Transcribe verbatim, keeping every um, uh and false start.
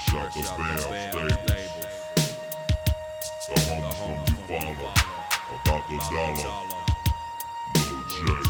out the Bam Stables. The homies from Eufaula. About the dollar. Lil J.